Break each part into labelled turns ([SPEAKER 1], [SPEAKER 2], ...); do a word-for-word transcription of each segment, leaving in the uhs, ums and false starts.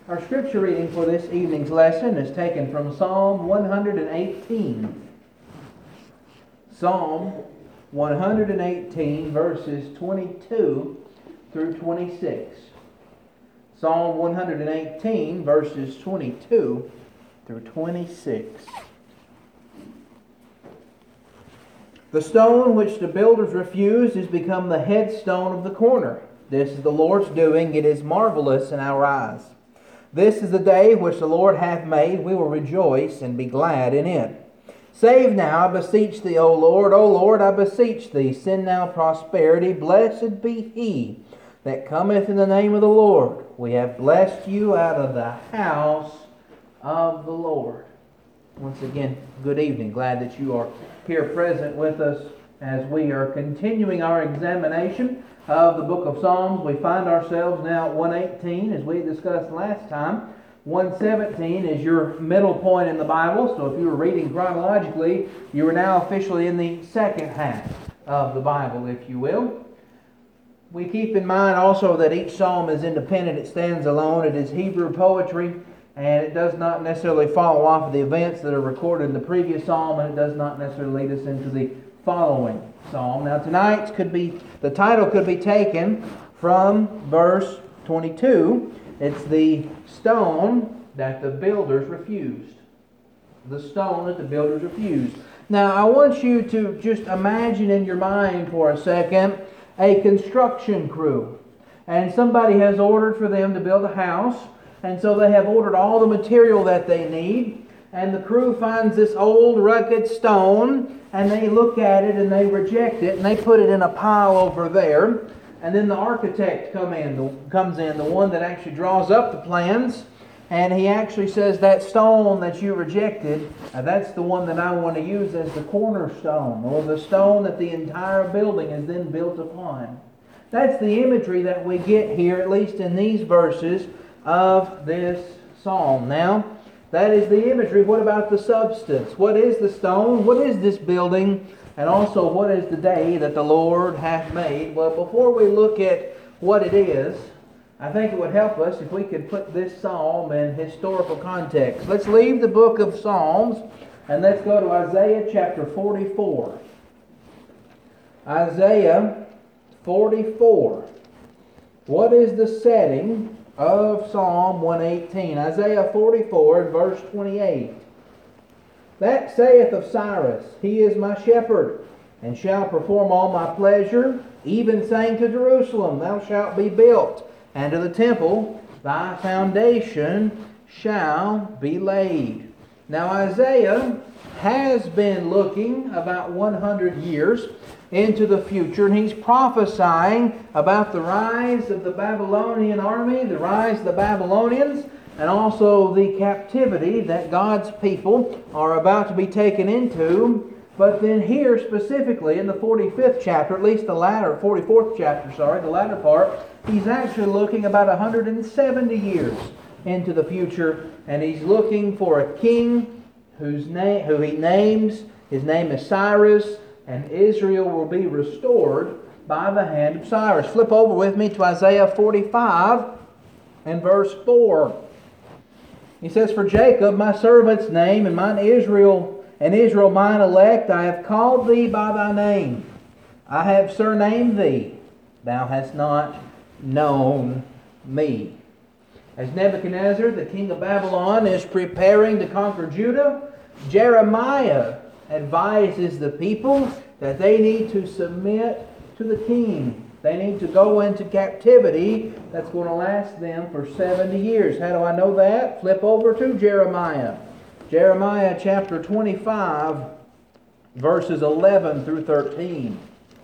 [SPEAKER 1] Our scripture reading for this evening's lesson is taken from Psalm one hundred eighteen. Psalm one hundred eighteen, verses twenty-two through twenty-six. Psalm one hundred eighteen, verses twenty-two through twenty-six. The stone which the builders refused is become the headstone of the corner. This is the Lord's doing. It is marvelous in our eyes. This is the day which the Lord hath made. We will rejoice and be glad in it. Save now, I beseech thee, O Lord. O Lord, I beseech thee. Send now prosperity. Blessed be he that cometh in the name of the Lord. We have blessed you out of the house of the Lord. Once again, good evening. Glad that you are here present with us as we are continuing our examination of the book of Psalms. We find ourselves now at one eighteen, as we discussed last time. one seventeen is your middle point in the Bible, so if you were reading chronologically, you are now officially in the second half of the Bible, if you will. We keep in mind also that each psalm is independent. It stands alone. It is Hebrew poetry, and it does not necessarily follow off of the events that are recorded in the previous psalm, and it does not necessarily lead us into the following psalm. Now tonight's could be, the title could be taken from verse twenty-two. It's the stone that the builders refused. The stone that the builders refused. Now I want you to just imagine in your mind for a second a construction crew. And somebody has ordered for them to build a house. And so they have ordered all the material that they need. And the crew finds this old rugged stone, and they look at it and they reject it, and they put it in a pile over there. And then the architect come in, the, comes in, the one that actually draws up the plans, and he actually says, that stone that you rejected, uh, that's the one that I want to use as the cornerstone, or the stone that the entire building is then built upon. That's the imagery that we get here, at least in these verses of this psalm. Now, that is the imagery. What about the substance? What is the stone? What is this building? And also, what is the day that the Lord hath made? Well, before we look at what it is, I think it would help us if we could put this psalm in historical context. Let's leave the book of Psalms and let's go to Isaiah chapter forty-four. Isaiah forty-four. What is the setting of Psalm one eighteen? Isaiah forty-four and verse twenty-eight. That saith of Cyrus, he is my shepherd, and shall perform all my pleasure, even saying to Jerusalem, thou shalt be built, and to the temple, thy foundation shall be laid. Now Isaiah has been looking about one hundred years into the future, and he's prophesying about the rise of the Babylonian army, the rise of the Babylonians, and also the captivity that God's people are about to be taken into. But then here specifically in the forty-fifth chapter, at least the latter, forty-fourth chapter, sorry, the latter part, he's actually looking about one hundred seventy years into the future, and he's looking for a king whose name, who he names, his name is Cyrus, and Israel will be restored by the hand of Cyrus. Flip over with me to Isaiah forty-five and verse four. He says, for Jacob, my servant's name, and mine Israel, and Israel mine elect, I have called thee by thy name. I have surnamed thee. Thou hast not known me. As Nebuchadnezzar, the king of Babylon, is preparing to conquer Judah, Jeremiah advises the people that they need to submit to the king. They need to go into captivity that's going to last them for seventy years. How do I know that? Flip over to Jeremiah. Jeremiah chapter twenty-five, verses eleven through thirteen.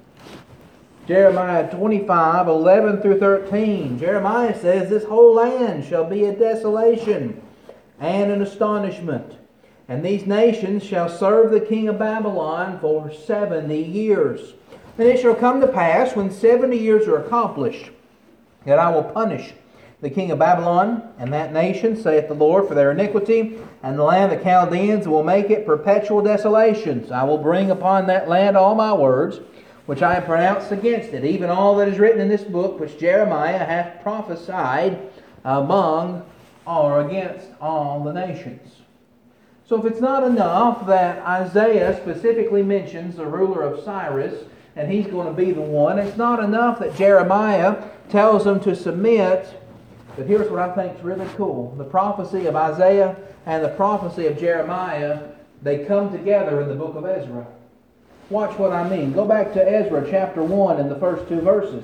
[SPEAKER 1] Jeremiah twenty-five, eleven through thirteen. Jeremiah says, this whole land shall be a desolation and an astonishment. And these nations shall serve the king of Babylon for seventy years. And it shall come to pass, when seventy years are accomplished, that I will punish the king of Babylon and that nation, saith the Lord, for their iniquity, and the land of the Chaldeans, will make it perpetual desolations. I will bring upon that land all my words, which I have pronounced against it, even all that is written in this book, which Jeremiah hath prophesied among are against all the nations. So if it's not enough that Isaiah specifically mentions the ruler of Cyrus, and he's going to be the one, it's not enough that Jeremiah tells them to submit. But here's what I think is really cool. The prophecy of Isaiah and the prophecy of Jeremiah, they come together in the book of Ezra. Watch what I mean. Go back to Ezra chapter one in the first two verses.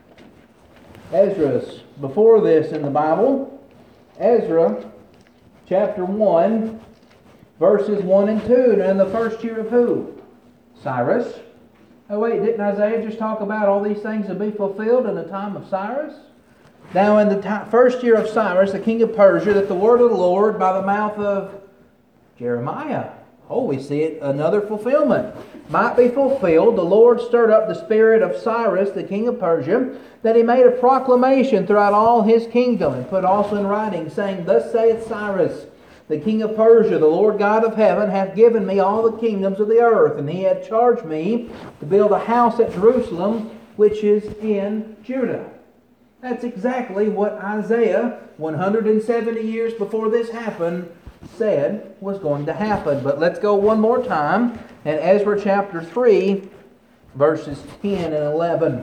[SPEAKER 1] Ezra's before this in the Bible. Ezra chapter one, verses one and two. And in the first year of who? Cyrus. Oh wait, didn't Isaiah just talk about all these things to be fulfilled in the time of Cyrus? Now in the t- first year of Cyrus, the king of Persia, that the word of the Lord by the mouth of Jeremiah. Oh, we see it, another fulfillment. Might be fulfilled. The Lord stirred up the spirit of Cyrus, the king of Persia, that he made a proclamation throughout all his kingdom, and put also in writing, saying, Thus saith Cyrus, the king of Persia, the Lord God of heaven, hath given me all the kingdoms of the earth, and he hath charged me to build a house at Jerusalem, which is in Judah. That's exactly what Isaiah, one hundred seventy years before this happened, said was going to happen. But let's go one more time in Ezra chapter three, verses ten and eleven.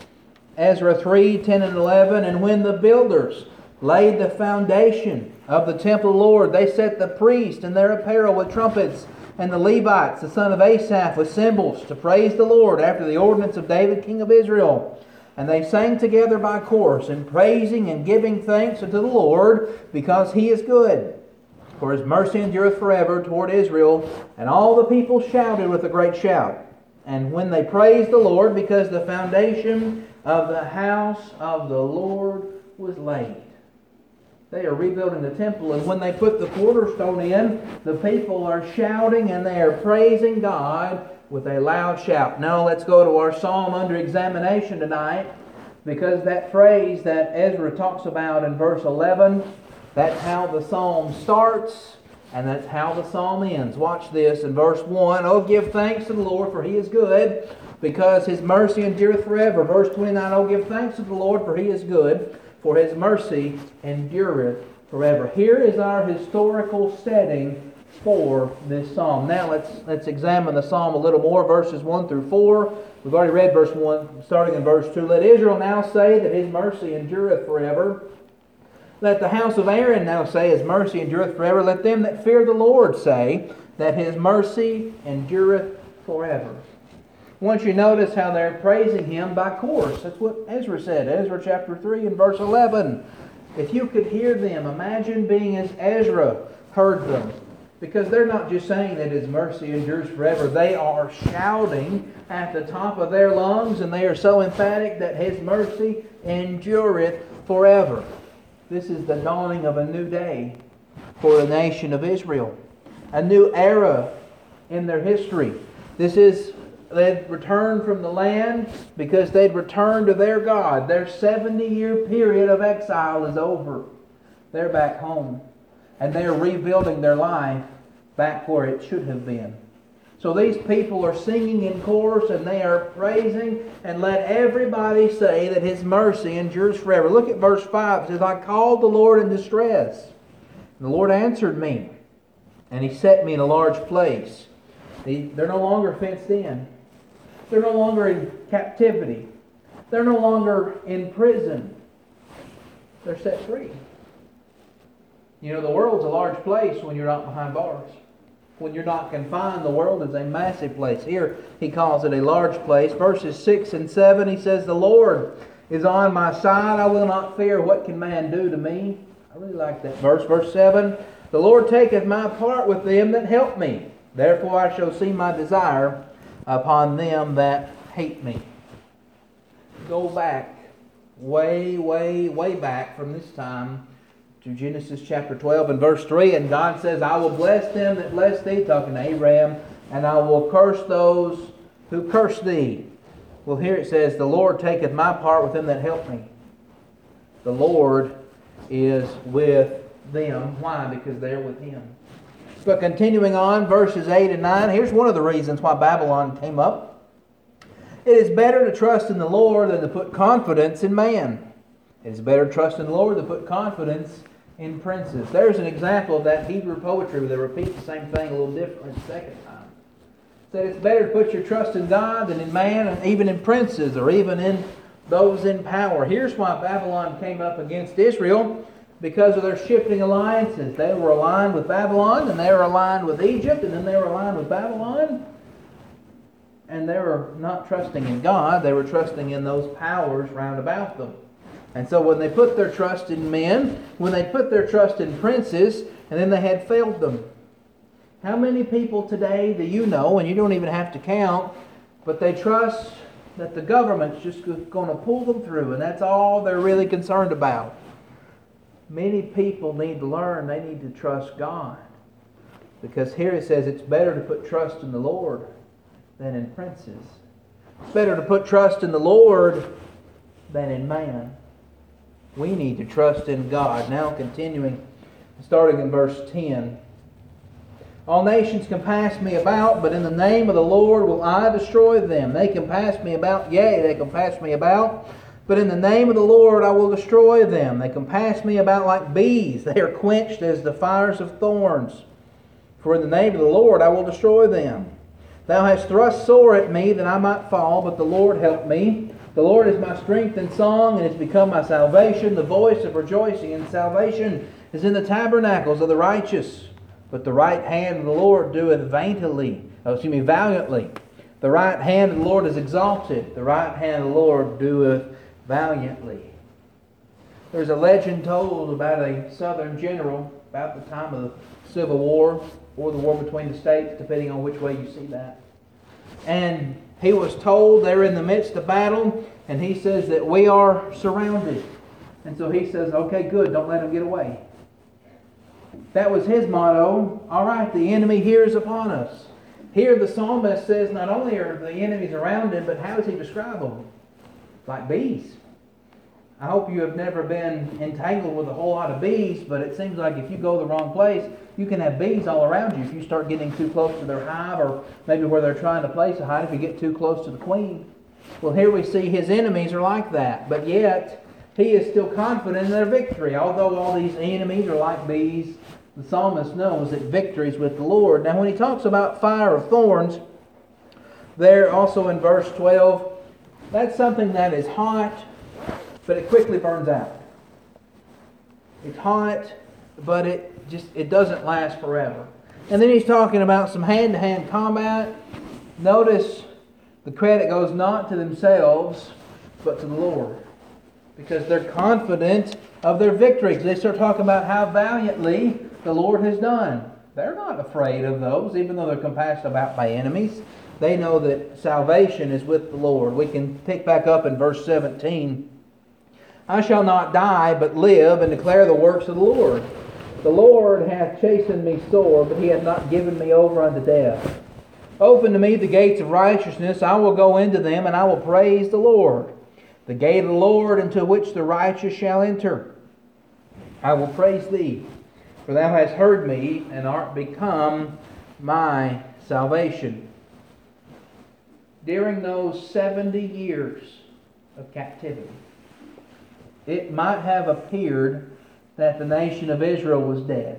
[SPEAKER 1] Ezra three, ten and eleven. And when the builders laid the foundation of the temple of the Lord, they set the priests in their apparel with trumpets, and the Levites, the son of Asaph, with cymbals, to praise the Lord after the ordinance of David, king of Israel. And they sang together by chorus, in praising and giving thanks unto the Lord, because he is good. For his mercy endureth forever toward Israel. And all the people shouted with a great shout. And when they praised the Lord, because the foundation of the house of the Lord was laid. They are rebuilding the temple, and when they put the cornerstone in, the people are shouting and they are praising God with a loud shout. Now let's go to our psalm under examination tonight, because that phrase that Ezra talks about in verse eleven, that's how the psalm starts, and that's how the psalm ends. Watch this in verse one. Oh, give thanks to the Lord, for he is good, because his mercy endureth forever. Verse twenty-nine. Oh, give thanks to the Lord, for he is good, for his mercy endureth forever. Here is our historical setting for this psalm. Now let's let's examine the psalm a little more. Verses one through four. We've already read verse one, starting in verse two. Let Israel now say that his mercy endureth forever. Let the house of Aaron now say his mercy endureth forever. Let them that fear the Lord say that his mercy endureth forever. Once you notice how they're praising him by chorus. That's what Ezra said. Ezra chapter three and verse eleven. If you could hear them, imagine being as Ezra heard them. Because they're not just saying that his mercy endures forever. They are shouting at the top of their lungs, and they are so emphatic that his mercy endureth forever. This is the dawning of a new day for the nation of Israel. A new era in their history. This is, they'd returned from the land because they'd returned to their God. Their seventy-year period of exile is over. They're back home. And they're rebuilding their life back where it should have been. So these people are singing in chorus, and they are praising, and let everybody say that his mercy endures forever. Look at verse five. It says, I called the Lord in distress, and the Lord answered me, and he set me in a large place. They're no longer fenced in. They're no longer in captivity. They're no longer in prison. They're set free. You know, the world's a large place when you're not behind bars. When you're not confined, the world is a massive place. Here, he calls it a large place. Verses six and seven, he says, The Lord is on my side. I will not fear. What can man do to me? I really like that verse. Verse seven, The Lord taketh my part with them that help me. Therefore I shall see my desire upon them that hate me. Go back, way, way, way back from this time to Genesis chapter twelve and verse three, and God says, I will bless them that bless thee, talking to Abraham, and I will curse those who curse thee. Well, here it says, The Lord taketh my part with them that help me. The Lord is with them. Why? Because they're with him. But continuing on, verses eight and nine, here's one of the reasons why Babylon came up. It is better to trust in the Lord than to put confidence in man. It is better to trust in the Lord than to put confidence in princes. There's an example of that Hebrew poetry where they repeat the same thing a little differently the second time. It said it's better to put your trust in God than in man, and even in princes, or even in those in power. Here's why Babylon came up against Israel: because of their shifting alliances. They were aligned with Babylon, and they were aligned with Egypt, and then they were aligned with Babylon. And they were not trusting in God, they were trusting in those powers round about them. And so when they put their trust in men, when they put their trust in princes, and then they had failed them. How many people today do you know, and you don't even have to count, but they trust that the government's just going to pull them through, and that's all they're really concerned about? Many people need to learn they need to trust God. Because here it says it's better to put trust in the Lord than in princes. It's better to put trust in the Lord than in man. We need to trust in God. Now continuing, starting in verse ten. All nations compass me about, but in the name of the Lord will I destroy them. They compass me about, yea, they compass me about, but in the name of the Lord I will destroy them. They compass me about like bees. They are quenched as the fires of thorns. For in the name of the Lord I will destroy them. Thou hast thrust sore at me that I might fall, but the Lord helped me. The Lord is my strength and song, and has become my salvation. The voice of rejoicing and salvation is in the tabernacles of the righteous. But the right hand of the Lord doeth vainly, oh, excuse me, valiantly. The right hand of the Lord is exalted. The right hand of the Lord doeth valiantly. There's a legend told about a Southern general about the time of the Civil War, or the war between the states, depending on which way you see that. And he was told they're in the midst of battle, and he says that we are surrounded. And so he says, okay, good, don't let them get away. That was his motto. All right, the enemy here is upon us. Here the psalmist says not only are the enemies around him, but how does he describe them? Like bees. I hope you have never been entangled with a whole lot of bees, but it seems like if you go the wrong place, you can have bees all around you if you start getting too close to their hive, or maybe where they're trying to place a hive if you get too close to the queen. Well, here we see his enemies are like that, but yet he is still confident in their victory. Although all these enemies are like bees, the psalmist knows that victory is with the Lord. Now when he talks about fire of thorns, there also in verse twelve, that's something that is hot, but it quickly burns out. It's hot, but it just it doesn't last forever. And then he's talking about some hand-to-hand combat. Notice the credit goes not to themselves, but to the Lord. Because they're confident of their victories. They start talking about how valiantly the Lord has done. They're not afraid of those, even though they're compassed about by enemies. They know that salvation is with the Lord. We can pick back up in verse seventeen. I shall not die, but live, and declare the works of the Lord. The Lord hath chastened me sore, but he hath not given me over unto death. Open to me the gates of righteousness. I will go into them, and I will praise the Lord. The gate of the Lord into which the righteous shall enter. I will praise thee, for thou hast heard me, and art become my salvation. During those seventy years of captivity, it might have appeared that the nation of Israel was dead.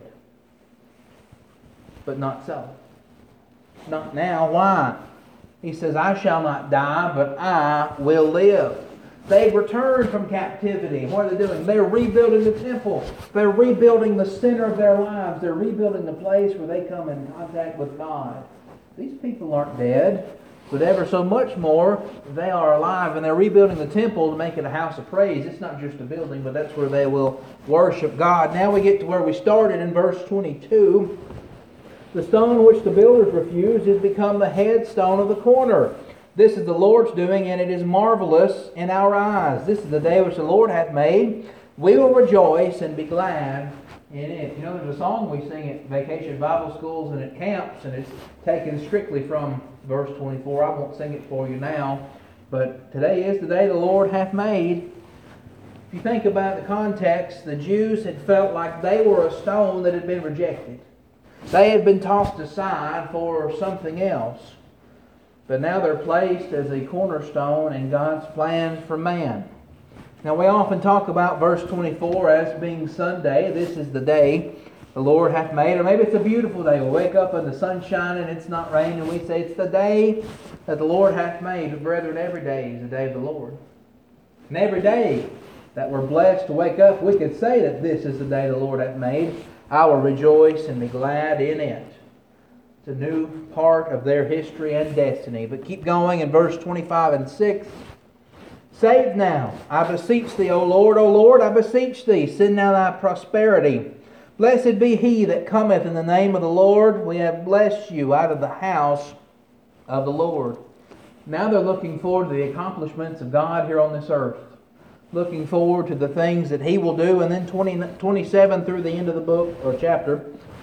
[SPEAKER 1] But not so. Not now. Why? He says, I shall not die, but I will live. They've returned from captivity. What are they doing? They're rebuilding the temple. They're rebuilding the center of their lives. They're rebuilding the place where they come in contact with God. These people aren't dead, but ever so much more, they are alive, and they're rebuilding the temple to make it a house of praise. It's not just a building, but that's where they will worship God. Now we get to where we started in verse twenty-two. The stone which the builders refused is become the headstone of the corner. This is the Lord's doing, and it is marvelous in our eyes. This is the day which the Lord hath made. We will rejoice and be glad in it. You know, there's a song we sing at vacation Bible schools and at camps, and it's taken strictly from verse twenty-four. I won't sing it for you now, but today is the day the Lord hath made. If you think about the context, the Jews had felt like they were a stone that had been rejected. They had been tossed aside for something else. But now they're placed as a cornerstone in God's plans for man. Now we often talk about verse twenty-four as being Sunday. This is the day the Lord hath made. Or maybe it's a beautiful day. We wake up and the sun's shining and it's not raining. And we say it's the day that the Lord hath made. But brethren, every day is the day of the Lord. And every day that we're blessed to wake up, we could say that this is the day the Lord hath made. I will rejoice and be glad in it. It's a new part of their history and destiny. But keep going in verse twenty-five and six. Save now, I beseech thee, O Lord, O Lord, I beseech thee, send now thy prosperity. Blessed be he that cometh in the name of the Lord. We have blessed you out of the house of the Lord. Now they're looking forward to the accomplishments of God here on this earth. Looking forward to the things that He will do. And then twenty, twenty-seven through the end of the book or chapter.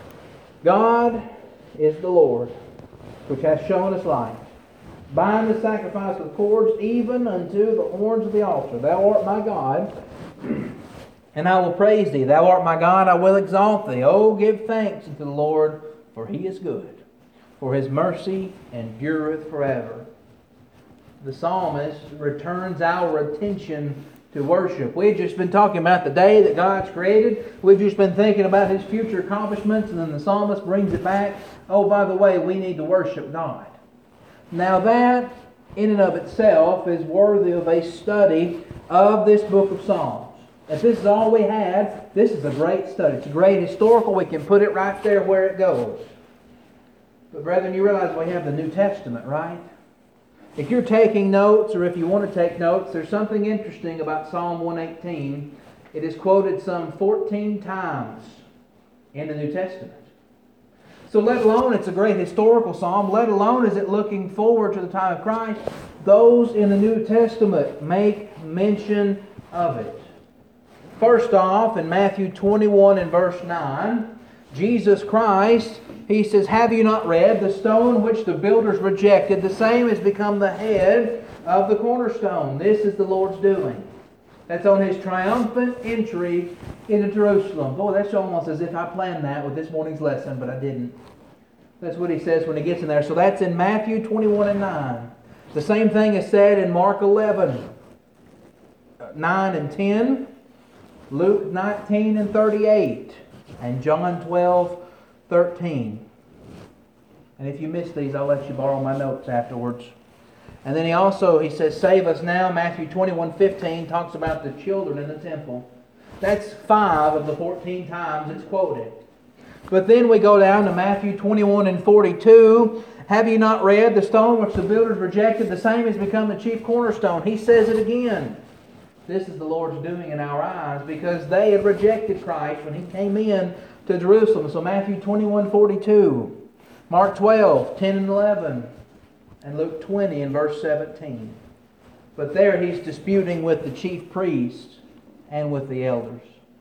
[SPEAKER 1] God is the Lord, which hath shown us light. Bind the sacrifice with cords, even unto the horns of the altar. Thou art my God, and I will praise thee. Thou art my God, I will exalt thee. Oh, give thanks unto the Lord, for He is good, for His mercy endureth forever. The psalmist returns our attention to worship. We've just been talking about the day that God's created. We've just been thinking about His future accomplishments, and then the psalmist brings it back. Oh, by the way, we need to worship God. Now that, in and of itself, is worthy of a study of this book of Psalms. If this is all we had, this is a great study. It's a great historical. We can put it right there where it goes. But brethren, you realize we have the New Testament, right? If you're taking notes, or if you want to take notes, there's something interesting about Psalm one eighteen. It is quoted some fourteen times in the New Testament. So let alone it's a great historical psalm, let alone is it looking forward to the time of Christ, those in the New Testament make mention of it. First off, in Matthew twenty-one and verse nine, Jesus Christ, He says, have you not read, the stone which the builders rejected, the same has become the head of the cornerstone. This is the Lord's doing. That's on His triumphant entry into Jerusalem. Boy, that's almost as if I planned that with this morning's lesson, but I didn't. That's what He says when He gets in there. So that's in Matthew twenty-one and nine. The same thing is said in Mark eleven, nine and ten, Luke nineteen and thirty-eight, and John twelve, thirteen. And if you miss these, I'll let you borrow my notes afterwards. And then he also, he says, save us now. Matthew twenty-one, fifteen talks about the children in the temple. That's five of the fourteen times it's quoted. But then we go down to Matthew twenty-one and forty-two. Have you not read, the stone which the builders rejected, the same has become the chief cornerstone. He says it again. This is the Lord's doing in our eyes, because they had rejected Christ when He came in to Jerusalem. So Matthew twenty-one, forty-two. Mark twelve, ten and eleven. And Luke twenty and verse seventeen. But there He's disputing with the chief priests and with the elders.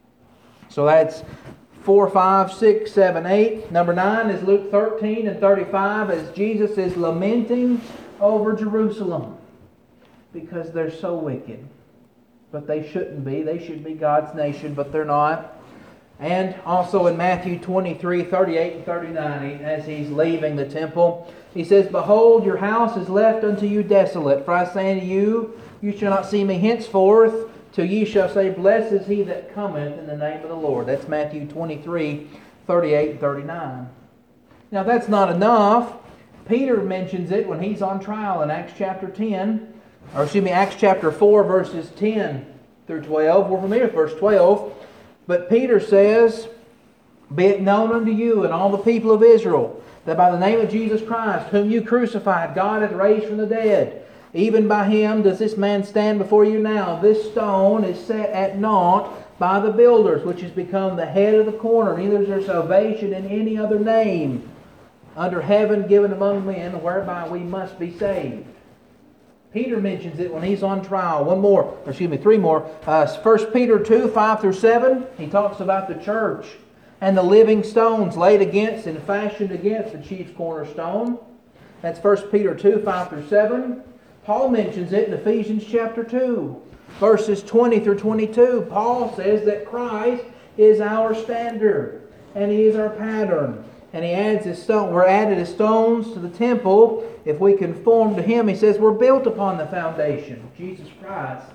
[SPEAKER 1] So that's four, five, six, seven, eight. Number nine is Luke thirteen and thirty-five, as Jesus is lamenting over Jerusalem because they're so wicked. But they shouldn't be. They should be God's nation, but they're not. And also in Matthew twenty-three, thirty-eight and thirty-nine, as He's leaving the temple, He says, behold, your house is left unto you desolate. For I say unto you, you shall not see me henceforth, till ye shall say, blessed is he that cometh in the name of the Lord. That's Matthew twenty-three, thirty-eight and thirty-nine. Now that's not enough. Peter mentions it when he's on trial in Acts chapter ten, or excuse me, Acts chapter four, verses ten through twelve. We're familiar with verse twelve. But Peter says, be it known unto you and all the people of Israel, that by the name of Jesus Christ, whom you crucified, God hath raised from the dead. Even by Him does this man stand before you now. This stone is set at naught by the builders, which has become the head of the corner. Neither is there salvation in any other name under heaven given among men, whereby we must be saved. Peter mentions it when he's on trial. One more, or excuse me, three more. Uh, First Peter two, five through seven, he talks about the church and the living stones laid against and fashioned against the chief cornerstone. That's First Peter two, five through seven. Paul mentions it in Ephesians chapter two, verses twenty through twenty-two. Paul says that Christ is our standard and He is our pattern. And he adds his stone. We're added as stones to the temple. If we conform to Him, he says we're built upon the foundation, Jesus Christ,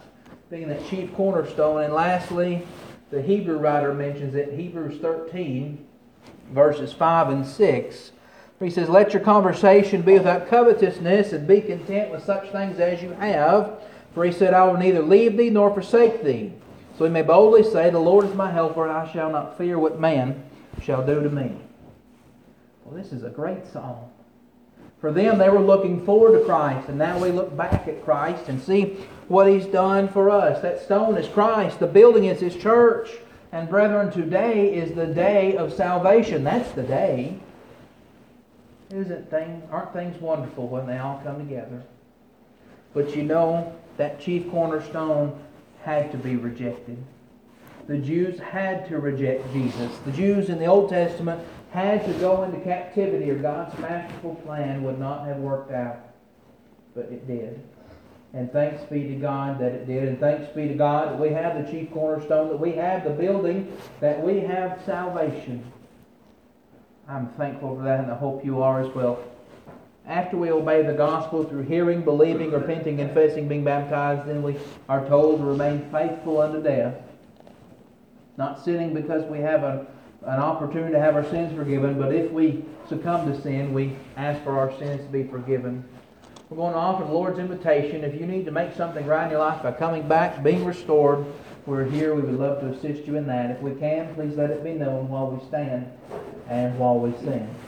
[SPEAKER 1] being that chief cornerstone. And lastly, the Hebrew writer mentions it, Hebrews thirteen, verses five and six. He says, let your conversation be without covetousness, and be content with such things as you have. For he said, I will neither leave thee nor forsake thee. So we may boldly say, the Lord is my helper, and I shall not fear what man shall do to me. Well, this is a great psalm. For them, they were looking forward to Christ, and now we look back at Christ and see what He's done for us. That stone is Christ. The building is His church. And brethren, today is the day of salvation. That's the day. Isn't things, aren't things wonderful when they all come together? But you know, that chief cornerstone had to be rejected. The Jews had to reject Jesus. The Jews in the Old Testament had to go into captivity, or God's masterful plan would not have worked out. But it did. And thanks be to God that it did. And thanks be to God that we have the chief cornerstone, that we have the building, that we have salvation. I'm thankful for that, and I hope you are as well. After we obey the gospel through hearing, believing, repenting, confessing, being baptized, then we are told to remain faithful unto death. Not sinning because we have a, an opportunity to have our sins forgiven, but if we succumb to sin, we ask for our sins to be forgiven. We're going to offer the Lord's invitation. If you need to make something right in your life by coming back, being restored, we're here. We would love to assist you in that. If we can, please let it be known while we stand and while we sing.